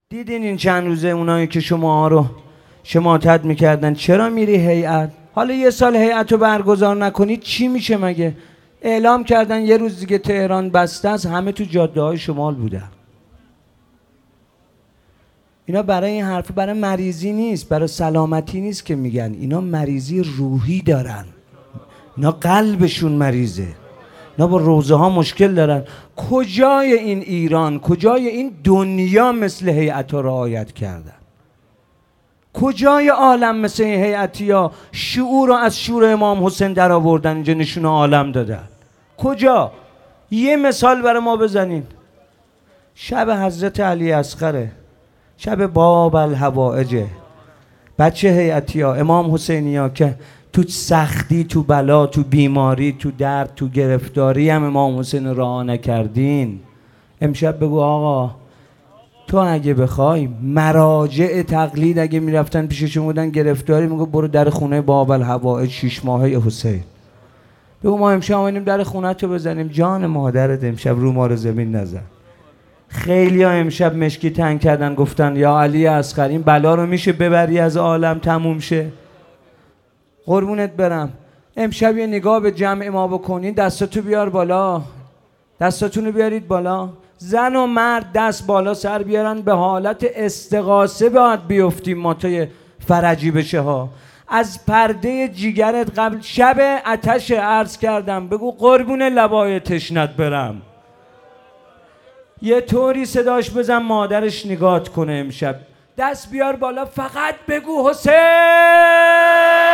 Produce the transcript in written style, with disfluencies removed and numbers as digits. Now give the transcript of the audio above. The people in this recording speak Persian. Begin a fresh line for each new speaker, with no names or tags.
دیدین این چند روزه اونایی که شما رو شماتت میکردن چرا میری هیئت؟ حالا یه سال هیئت رو برگزار نکنید چی میشه مگه؟ اعلام کردن یه روز دیگه تهران بسته است، همه تو جاده های شمال بودن. اینا برای این حرف برای مریضی نیست، برای سلامتی نیست که میگن، اینا مریضی روحی دارن، اینا قلبشون مریضه، اینا با روزه ها مشکل دارن. کجای این ایران، کجای این دنیا مثل هیئت ها رعایت کردن؟ کجای عالم مثل این هیئتی ها شعور رو از شور امام حسین در آوردن اینجا نشون عالم دادن؟ کجا؟ یه مثال برای ما بزنین. شب حضرت علی اصغره، شب باب الحوائجه، بچه هیئتی ها امام حسینی ها که تو سختی، تو بلا، تو بیماری، تو درد، تو گرفتاری هم امام حسین رها نکردین. امشب بگو آقا تو اگه بخوای مراجع تقلید اگه میرفتن پیششون بودن گرفتاری، میگو برو در خونه باب الحوائج 6 ماهه حسین. بگو ما امشب اومدیم در خونه تو بزنیم، جان مادرت امشب رو ما رو زمین نزن. خیلی ها امشب مشکی تنگ کردن گفتن یا علی اصغر این بلا رو میشه ببری از عالم تموم شه؟ قربونت برم، امشب یه نگاه به جمع ما بکنین، دستاتو بیار بالا، دستاتونو بیارید بالا، زن و مرد دست بالا سر بیارن، به حالت استغاثه باید بیفتیم ما تا فرجی بشه ها. از پرده جیگرت قبل شب آتش عرض کردم، بگو قربون لبای تشنت برم، یه طوری صداش بزن مادرش نگات کنه امشب، دست بیار بالا فقط بگو حسین.